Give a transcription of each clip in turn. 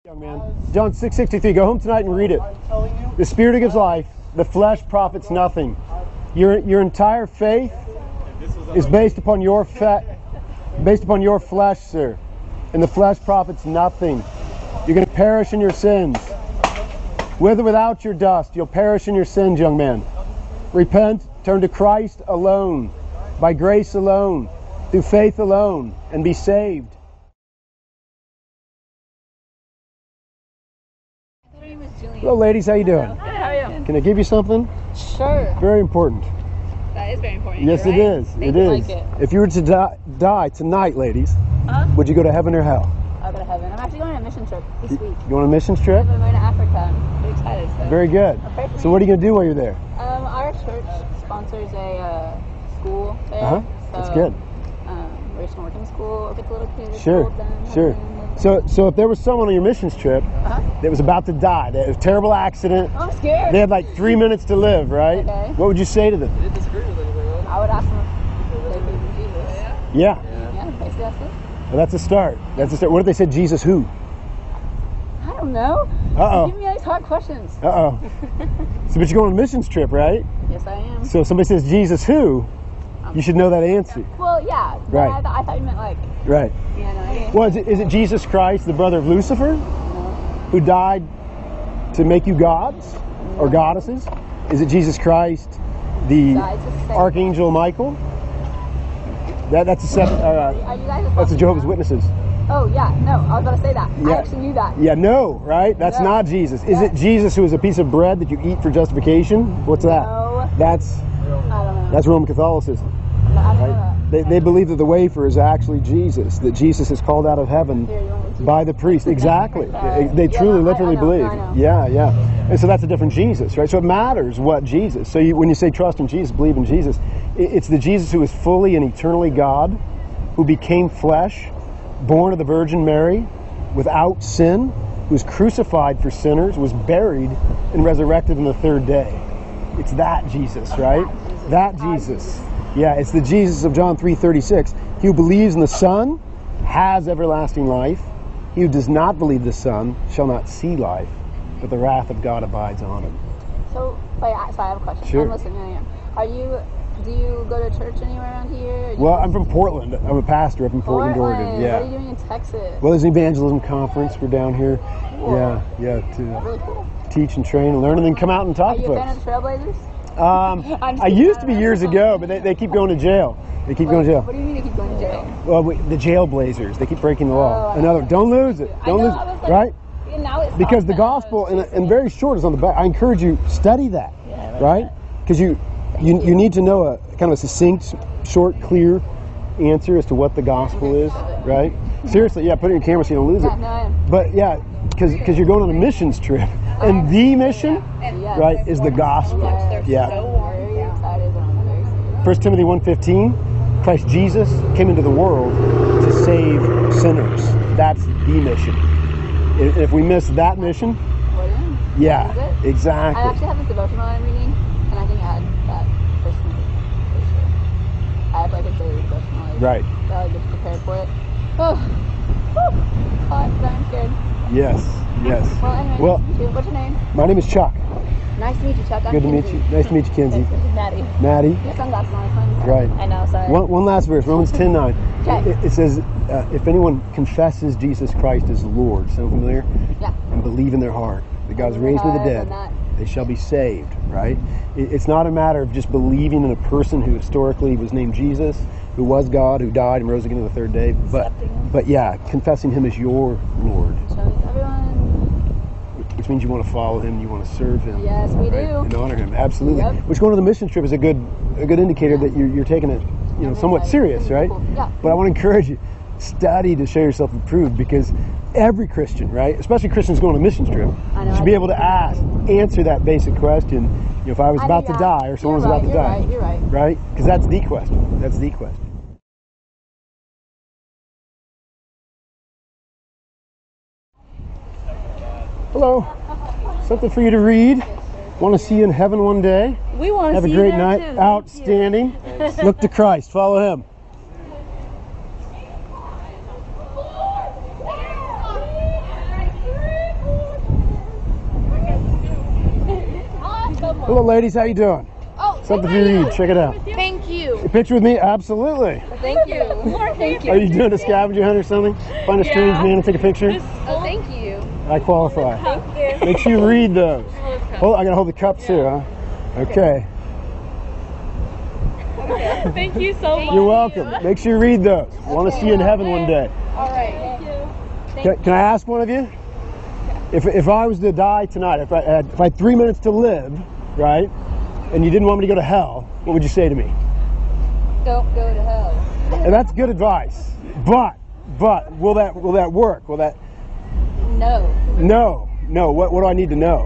Young man. John 6:63. Go home tonight and read it. The Spirit gives life. The flesh profits nothing. Your entire faith is based upon your flesh, sir. And the flesh profits nothing. You're going to perish in your sins. With or without your dust, you'll perish in your sins, young man. Repent, turn to Christ alone, by grace alone, through faith alone, and be saved. Hello, ladies. How you doing? Good. How are you? Can I give you something? Sure. Very important. That is very important. Yes, right? it is. It is. Like it. If you were to die tonight, ladies, would you go to heaven or hell? I'll go to heaven. I'm actually going on a mission trip this week. You on a missions trip? I'm going to Africa. I'm pretty excited. So. Very good. So what are you going to do while you're there? Our church sponsors a school there. Uh-huh. That's good. We're just going to work in school, work with the little kids. Sure. Sure. So if there was someone on your missions trip that was about to die, that was a terrible accident, I'm scared. they had like 3 minutes to live, right? Okay. What would you say to them? I would ask them if they believe in Jesus. Yeah. Yeah, basically that's it. Well, that's a start. That's a start. What if they said Jesus who? I don't know. Uh-oh. Give me these hard questions. Uh-oh. So, but you're going on a missions trip, right? Yes, I am. So if somebody says Jesus who, you should know that answer. Well, yeah. Right. I thought you meant like, Right. Well, is it Jesus Christ, the brother of Lucifer, who died to make you gods or goddesses? Is it Jesus Christ, the Archangel Michael? That's a separate. That's the Jehovah's Witnesses. Oh yeah, no, I was about to say that. Yeah. I actually knew that. Yeah, no, right? That's No. not Jesus. Is it Jesus who is a piece of bread that you eat for justification? What's that? No. That's I don't know. that's Roman Catholicism. I don't know that. They believe that the wafer is actually Jesus, that Jesus is called out of heaven Here, you want me to? by the priest. Exactly. They Yeah, truly, I literally know, believe. I know. Yeah. And so that's a different Jesus, right? So it matters what Jesus. So when you say trust in Jesus, believe in Jesus, it's the Jesus who is fully and eternally God, who became flesh, born of the Virgin Mary, without sin, who was crucified for sinners, was buried, and resurrected on the third day. It's that Jesus, right? That Jesus. Yeah, it's the Jesus of John 3:36. He who believes in the Son has everlasting life. He who does not believe the Son shall not see life, but the wrath of God abides on him. So I have a question. Sure. I'm listening. Do you go to church anywhere around here? Well, I'm from Portland. I'm a pastor up in Portland, Oregon. Yeah. What are you doing in Texas? Well, there's an evangelism conference. We're down here. Cool. Yeah, to Really cool. teach and train and learn, and then come out and talk Are to you a fan folks. of the Trailblazers? I used to be years ago, but they keep going to jail. They keep going to jail. What do you mean they keep going to jail? Well, the jailblazers, they keep breaking the law. Oh, Another, don't lose it. Don't lose I was it, like, right? Yeah, now it's Because the awesome. gospel, and very short, is on the back. I encourage you, study that, right? Because you need to know a kind of a succinct, short, clear answer as to what the gospel is, right? Seriously, yeah, put it in your camera so you don't lose Yeah, it. no, I am. But yeah, because you're going on a missions trip, and the mission, Yes. right, is the gospel. Yes, Yeah. Very excited. I'm very excited. 1 Timothy 1:15, Christ Jesus came into the world to save sinners. That's the mission. If we miss that mission, What is it? yeah, Is it? I exactly. actually have this devotional I'm reading, and I think I had that personally. For sure. I have like a daily devotional. Right. So I get prepared for it. Oh, hot, but I'm scared. Yes. Well, anyway, Well, nice to meet you. What's your name? my name is Chuck. Nice to meet you, Chuck. I'm Good to meet Kinsey. you. Nice to meet you, Kinsey. This is Maddie. Maddie. You have sunglasses on. It's fun. Right. I know. Sorry. One last verse, Romans 10:9. Okay. It says, if anyone confesses Jesus Christ as Lord, sound familiar? Yeah. And believe in their heart that God is raised from the dead, they shall be saved, right? It's not a matter of just believing in a person who historically was named Jesus, who was God, who died and rose again on the third day, but yeah, confessing him as your Lord, Show everyone. which means you want to follow him, you want to serve him. Yes, we do. And honor him, absolutely. Yep. Which going on the mission trip is a good indicator that you're taking it, somewhat serious, right? Yeah. But I want to encourage you, study to show yourself approved, because every Christian, right, especially Christians going on a mission trip, I know, should be able to answer that basic question. If I was I about know to you're die, or someone was about to die, You're right. right? Because that's the question. That's the question. Hello. Something for you to read. Want to see you in heaven one day. We want to Have a see great you there night. too. Thank you. Outstanding. Look to Christ. Follow him. Hello, ladies. How you doing? Oh, Something for you to read. Check it out. thank you. A picture with me? Absolutely. Thank you. Thank you. Are you doing a scavenger hunt or something? Find a strange man and take a picture? Oh, thank you. I qualify. Thank you. Make sure you read those. Oh, I gotta hold the cups too, huh? Okay. Thank you so much. You're welcome. Make sure you read those. I want to see you in heaven one day. All right. Thank you. Can I ask one of you? If I was to die tonight, if I had 3 minutes to live, right, and you didn't want me to go to hell, what would you say to me? Don't go to hell. And that's good advice. But will that work? Will that? No. No. What do I need to know?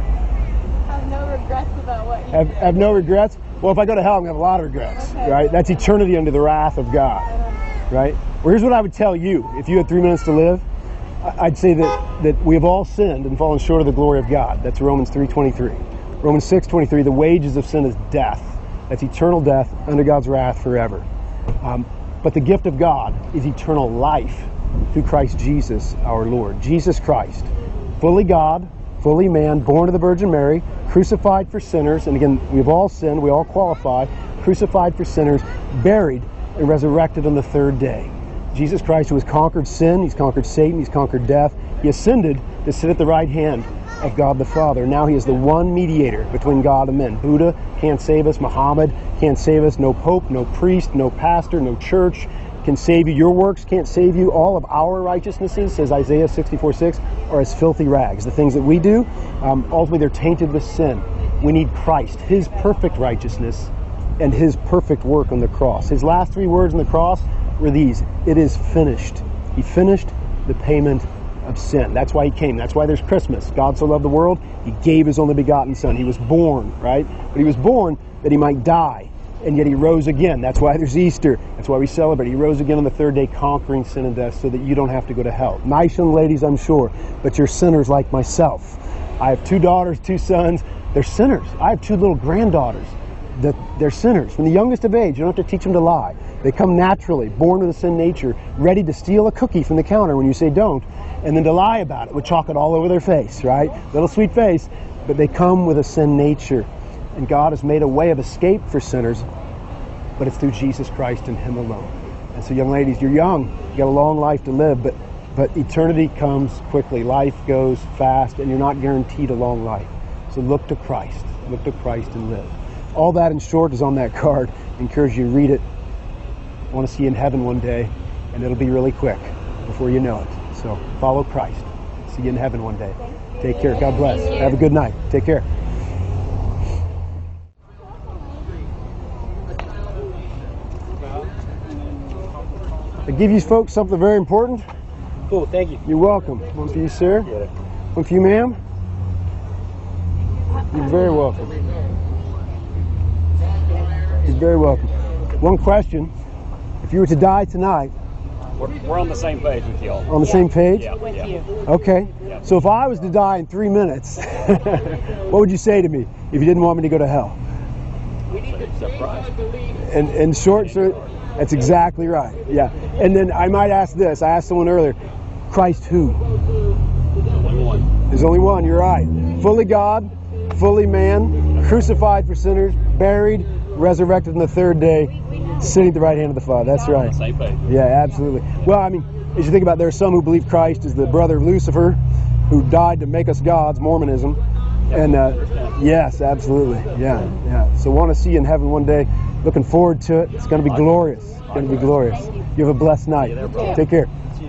Have no regrets about what you Have no regrets? Well, if I go to hell, I'm going to have a lot of regrets, right? That's eternity under the wrath of God, right? Well, here's what I would tell you. If you had 3 minutes to live, I'd say that we have all sinned and fallen short of the glory of God. That's Romans 3:23. Romans 6:23, the wages of sin is death. That's eternal death under God's wrath forever. But the gift of God is eternal life through Christ Jesus our Lord. Jesus Christ, fully God, fully man, born of the Virgin Mary, crucified for sinners, and again, we've all sinned, we all qualify, crucified for sinners, buried and resurrected on the third day. Jesus Christ, who has conquered sin, he's conquered Satan, he's conquered death, he ascended to sit at the right hand of God the Father. Now he is the one mediator between God and men. Buddha can't save us, Muhammad can't save us, no pope, no priest, no pastor, no church can save you. Your works can't save you. All of our righteousnesses, says Isaiah 64:6, are as filthy rags. The things that we do, ultimately they're tainted with sin. We need Christ, his perfect righteousness and his perfect work on the cross. His last 3 words on the cross were these: it is finished. He finished the payment of sin. That's why he came. That's why there's Christmas. God so loved the world, he gave his only begotten son. He was born, right? But he was born that he might die, and yet he rose again. That's why there's Easter. That's why we celebrate. He rose again on the third day, conquering sin and death so that you don't have to go to hell. Nice young ladies, I'm sure, but you're sinners like myself. I have 2 daughters, 2 sons. They're sinners. I have 2 little granddaughters. They're sinners. From the youngest of age, you don't have to teach them to lie. They come naturally, born with a sin nature, ready to steal a cookie from the counter when you say don't, and then to lie about it with chocolate all over their face, right? Little sweet face, but they come with a sin nature. And God has made a way of escape for sinners, but it's through Jesus Christ and him alone. And so young ladies, you're young, you got a long life to live, but eternity comes quickly. Life goes fast, and you're not guaranteed a long life. So look to Christ and live. All that in short is on that card. I encourage you to read it. I want to see you in heaven one day, and it'll be really quick before you know it. So follow Christ. See you in heaven one day. Take care. God bless. Have a good night. Take care. I give you folks something very important. Cool, thank you. You're welcome. One for you, sir. One for you, ma'am. You're very welcome. You're very welcome. One question. If you were to die tonight... We're on the same page with y'all. On the same page? Yeah. With you. Okay. Yeah. So if I was to die in 3 minutes, what would you say to me if you didn't want me to go to hell? Surprise. And short, sir, that's exactly right. Yeah. And then I might ask this. I asked someone earlier, Christ who? Only one. There's only one, you're right. Fully God, fully man, crucified for sinners, buried, resurrected on the third day, sitting at the right hand of the Father. That's right. Same page. Yeah, absolutely. Well, I mean, as you think about it, there are some who believe Christ is the brother of Lucifer, who died to make us gods, Mormonism. And yes, absolutely. Yeah. So want to see you in heaven one day. Looking forward to it. It's going to be glorious. It's going to be glorious. You have a blessed night. Take care.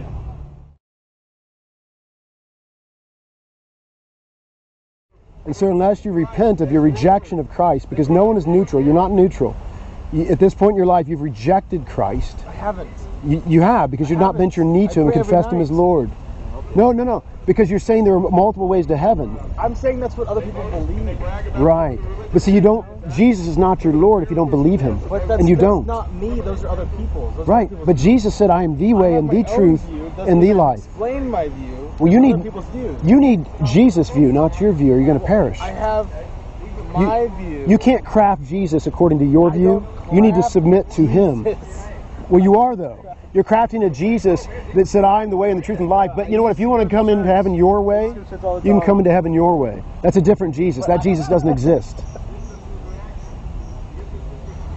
And so unless you repent of your rejection of Christ, because no one is neutral, you're not neutral. At this point in your life, you've rejected Christ. I haven't. You have, because you've not bent your knee to him and confessed him as Lord. No. Because you're saying there are multiple ways to heaven. I'm saying that's what other people believe. Right. But see, Jesus is not your Lord if you don't believe him. And you don't. That's not me, those are other people. Right. But Jesus said, I am the way and the truth and the life. Explain my view. Well, you need Jesus' view, not your view, or you're going to perish. I have my view. You can't craft Jesus according to your view. You need to submit to him. Well, you are, though. You're crafting a Jesus that said, I am the way and the truth and life. But you know what? If you want to come into heaven your way, you can come into heaven your way. That's a different Jesus. That Jesus doesn't exist.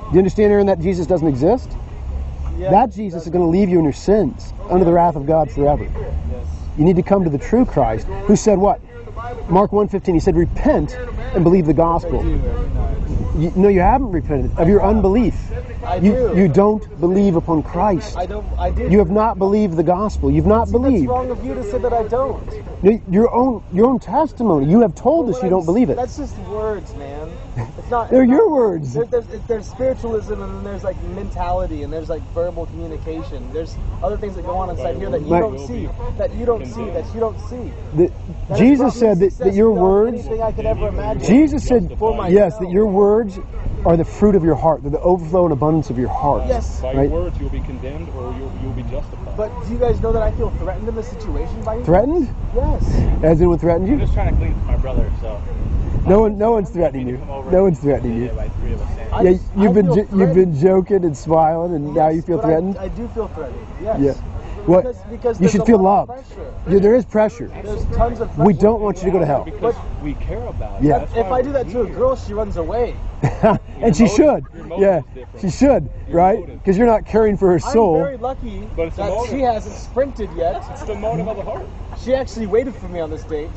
Do you understand, Aaron, that Jesus doesn't exist? Yeah, That Jesus is going to leave you in your sins under the wrath of God forever. Yes. You need to come to the true Christ, who said what? Mark 1:15, he said, repent and believe the gospel. No, you haven't repented of your unbelief. I do. You don't believe upon Christ. I do. You have not believed the gospel. You've not See, believed. That's wrong of you to say that I don't. No, your own testimony. You have told us you don't believe it. That's just words, man. It's not. They're it's your not- words. There's spiritualism, and then there's like mentality, and there's like verbal communication. There's other things that go on inside here that you Right. don't see, that you don't see, that you don't see. That Jesus has brought said me that success your beyond words, anything I could ever imagine. Jesus said, For myself. yes, that your words are the fruit of your heart. They're the overflow and abundance of your heart. Yes. By Right. your words, you'll be condemned or you'll be justified. But do you guys know that I feel threatened in this situation by you? Threatened? Yes. As in what threatened I'm you? just trying to clean up my brother, so. No one's threatening you. No one's threatening you. By three of us in. I Yeah, just- you've I been feel you've threatened. been joking and smiling, and now you feel But threatened. I do feel threatened. Yes. Yeah. Well, Because you there's should a feel lot of loved. pressure. Yeah, there is pressure. There's tons of pressure. We don't want you to go to hell, Because we care about it. Yeah. That's If why I do that we're to a here. girl, she runs away. and she should. your motive Yeah, is different. she should, Your right? motive. Because you're not caring for her I'm soul. very lucky But it's a that motive. she hasn't sprinted yet. It's the motive of the heart. She actually waited for me on this date.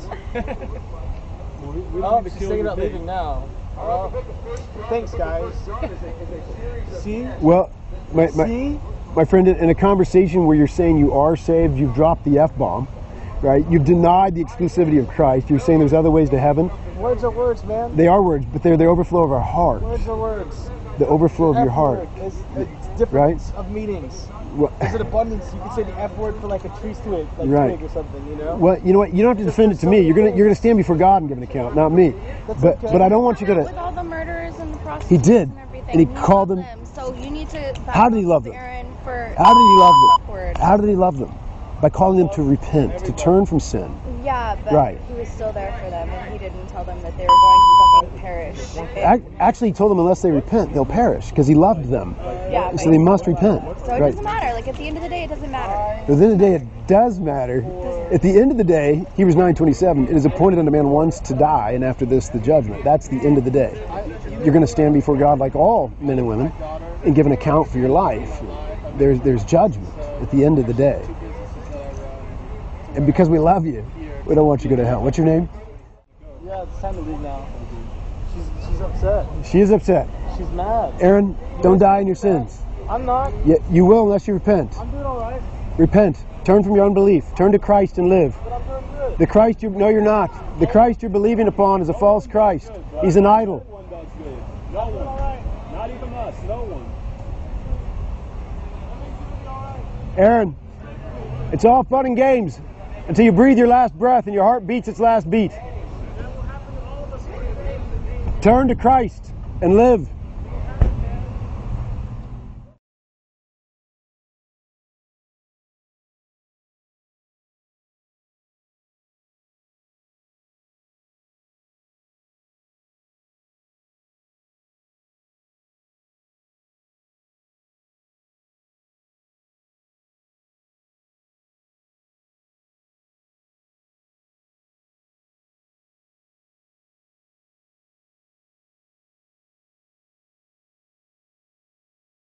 We don't Oh, need to she's kill thinking your about date. leaving now. Thanks, guys. See? Well, my See? friend, in a conversation where you're saying you are saved, you've dropped the F-bomb, right? You've denied the exclusivity of Christ. You're saying there's other ways to heaven. Words are words, man. They are words, but they're the overflow of our heart. Words are words. The overflow of your F heart. word is it's difference of meanings. Well, There's an abundance. You could say the F word for like a tree twig, like Right. twig or something, you know? well, you know what? You don't have to defend it to me. You're gonna stand before God and give an account, not me. That's But okay. but I don't want you to. With all the murderers and the prostitutes He did, and everything. and he called loved them- So you need to. How did he love them? Aaron for How did he love them? awkward. How did he love them? By calling them to repent, to turn from sin. Yeah, but Right. he was still there for them, and he didn't tell them that they were going to fucking perish. Actually, he told them unless they repent, they'll perish because he loved them. Yeah, So but- they must repent. So it Right. doesn't matter. Like at the end of the day, it doesn't matter. At the end of the day, it does matter. At the end of the day, Hebrews 9:27, it is appointed unto man once to die, and after this, the judgment. That's the end of the day. You're going to stand before God like all men and women and give an account for your life. There's judgment at the end of the day. And because we love you, we don't want you to go to hell. What's your name? Yeah, it's time to leave now. She's upset. She is upset. She's mad. Aaron, don't die in your sins. I'm not. You will unless you repent. I'm doing all right. Repent. Turn from your unbelief. Turn to Christ and live. But I'm doing good. The Christ no, you're not. The Christ you're believing upon is a false Christ. He's an idol. No one does good. No one. Not even us. No one. Aaron, it's all fun and games until you breathe your last breath and your heart beats its last beat. Turn to Christ and live.